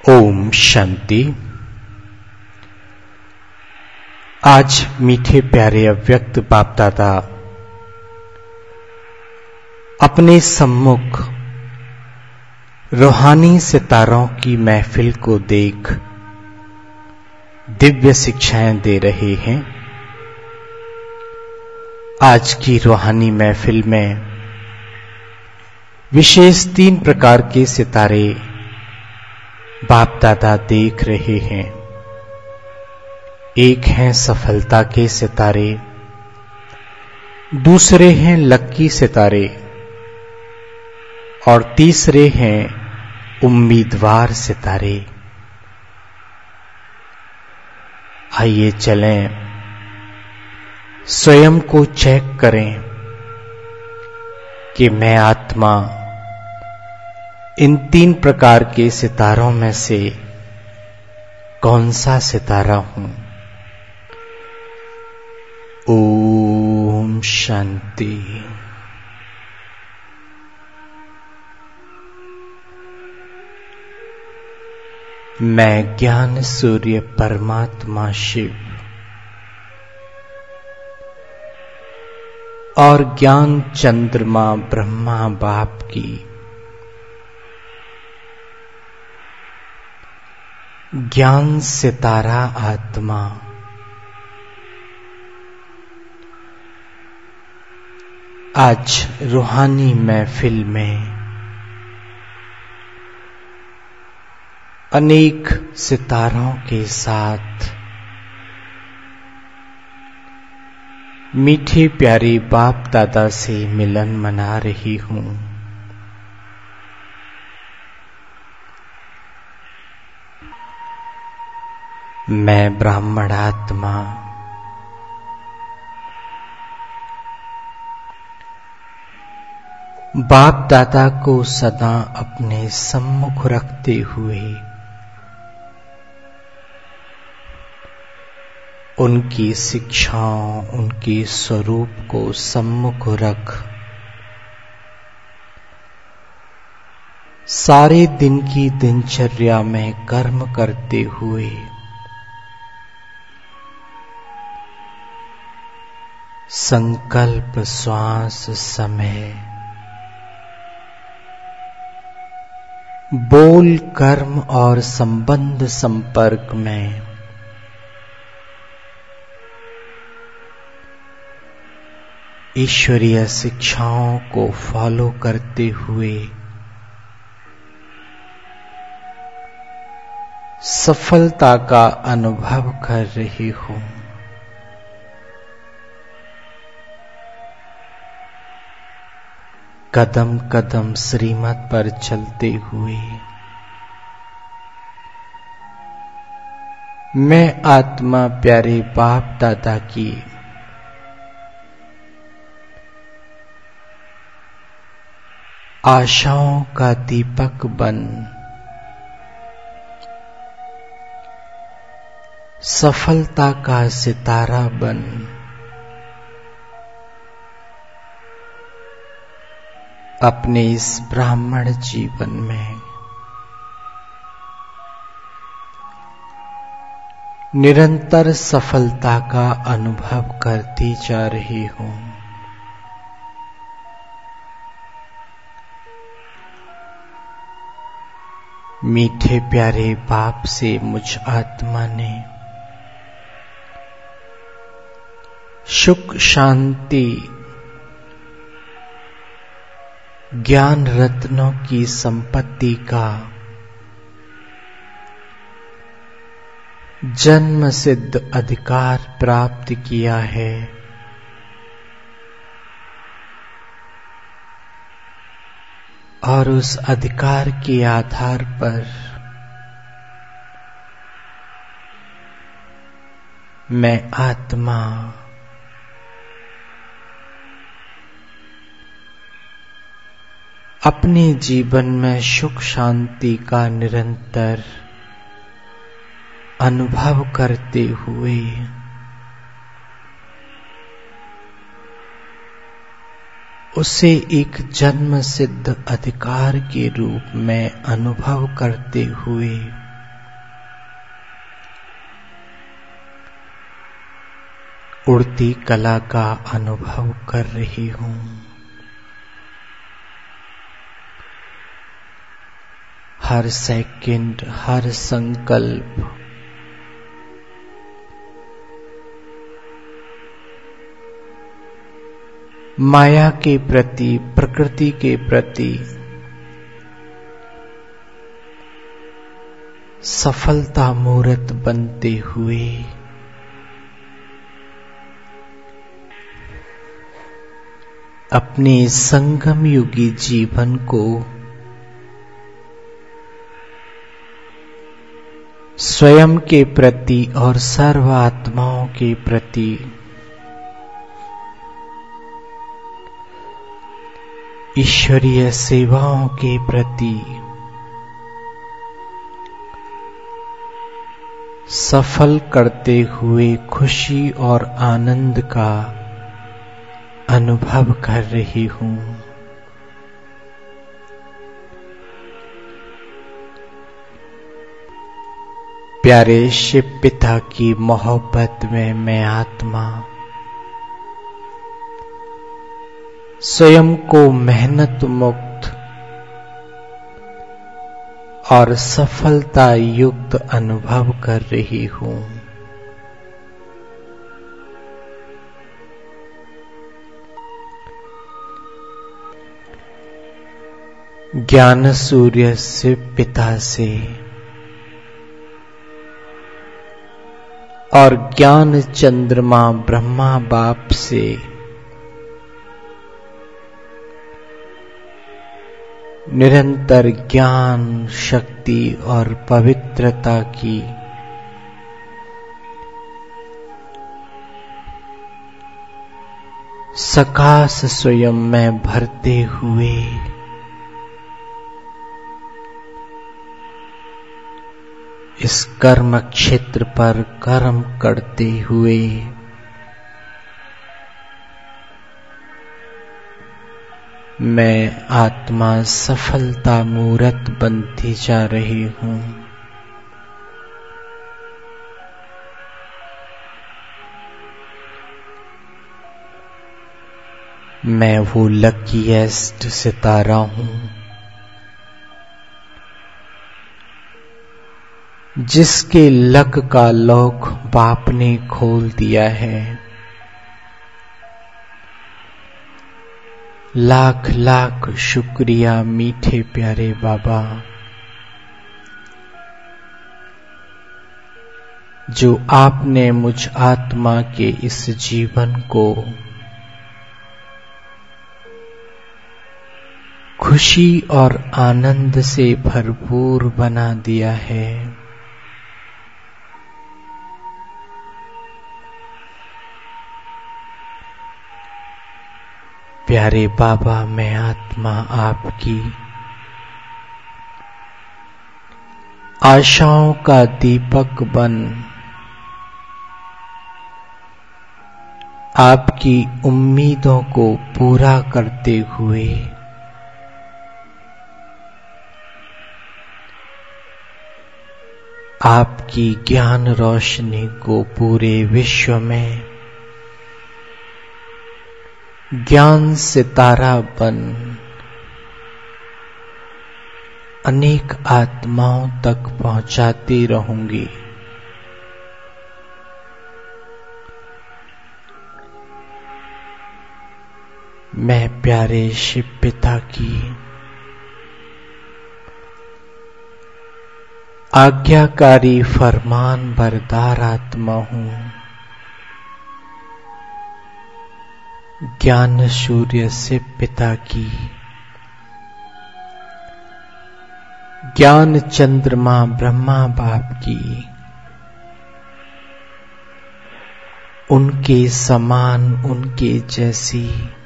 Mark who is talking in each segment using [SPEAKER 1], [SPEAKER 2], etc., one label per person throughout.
[SPEAKER 1] ओम शांति। आज मीठे प्यारे अव्यक्त बाप दादा अपने सम्मुख रूहानी सितारों की महफिल को देख दिव्य शिक्षाएं दे रहे हैं। आज की रूहानी महफिल में विशेष 3 प्रकार के सितारे बाप दादा देख रहे हैं। एक हैं सफलता के सितारे, दूसरे हैं लक्की सितारे और तीसरे हैं उम्मीदवार सितारे। आइए चलें, स्वयं को चेक करें कि मैं आत्मा इन 3 प्रकार के सितारों में से कौन सा सितारा हूं। ओम शांति। मैं ज्ञान सूर्य परमात्मा शिव और ज्ञान चंद्रमा ब्रह्मा बाप की ज्ञान सितारा आत्मा आज रूहानी महफिल में अनेक सितारों के साथ मीठे प्यारे बाप दादा से मिलन मना रही हूं। मैं ब्राह्मण आत्मा बाप दादा को सदा अपने सम्मुख रखते हुए उनकी शिक्षाओं, उनके स्वरूप को सम्मुख रख सारे दिन की दिनचर्या में कर्म करते हुए संकल्प, श्वास, समय, बोल, कर्म और संबंध संपर्क में ईश्वरीय शिक्षाओं को फॉलो करते हुए सफलता का अनुभव कर रही हूं। कदम कदम श्रीमत पर चलते हुए मैं आत्मा प्यारे बाप दादा की आशाओं का दीपक बन सफलता का सितारा बन अपने इस ब्राह्मण जीवन में निरंतर सफलता का अनुभव करती जा रही हूं। मीठे प्यारे बाप से मुझ आत्मा ने सुख, शांति, ज्ञान रत्नों की संपत्ति का जन्म सिद्ध अधिकार प्राप्त किया है। और उस अधिकार के आधार पर मैं आत्मा अपने जीवन में सुख शांति का निरंतर अनुभव करते हुए उसे एक जन्म सिद्ध अधिकार के रूप में अनुभव करते हुए उड़ती कला का अनुभव कर रही हूं। हर सेकंड, हर संकल्प माया के प्रति, प्रकृति के प्रति सफलता मूर्त बनते हुए अपने संगम युगी जीवन को स्वयं के प्रति और सर्व आत्माओं के प्रति ईश्वरीय सेवाओं के प्रति सफल करते हुए खुशी और आनंद का अनुभव कर रही हूं। प्यारे शिव पिता की मोहब्बत में मैं आत्मा स्वयं को मेहनत मुक्त और सफलता युक्त अनुभव कर रही हूं। ज्ञान सूर्य शिव पिता से और ज्ञान चंद्रमा ब्रह्मा बाप से निरंतर ज्ञान, शक्ति और पवित्रता की सकाश स्वयं में भरते हुए इस कर्म क्षेत्र पर कर्म करते हुए मैं आत्मा सफलता मूर्त बनती जा रही हूं। मैं वो लकीएस्ट सितारा हूं जिसके लक का लॉक बाप ने खोल दिया है। लाख लाख शुक्रिया मीठे प्यारे बाबा, जो आपने मुझ आत्मा के इस जीवन को खुशी और आनंद से भरपूर बना दिया है। प्यारे बाबा, मैं आत्मा आपकी आशाओं का दीपक बन आपकी उम्मीदों को पूरा करते हुए आपकी ज्ञान रोशनी को पूरे विश्व में ज्ञान सितारा बन अनेक आत्माओं तक पहुंचाती रहूंगी। मैं प्यारे शिव पिता की आज्ञाकारी फरमान बरदार आत्मा हूं। ज्ञान सूर्य शिव पिता की, ज्ञान चंद्रमा ब्रह्मा बाप की, उनके समान, उनके जैसी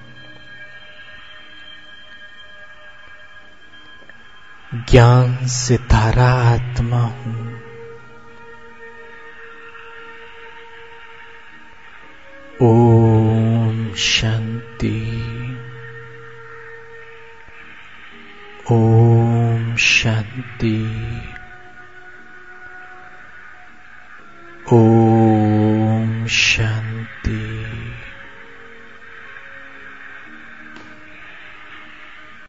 [SPEAKER 1] ज्ञान सितारा आत्मा हूं। ओम शांति, ओम शांति, ओम शांति।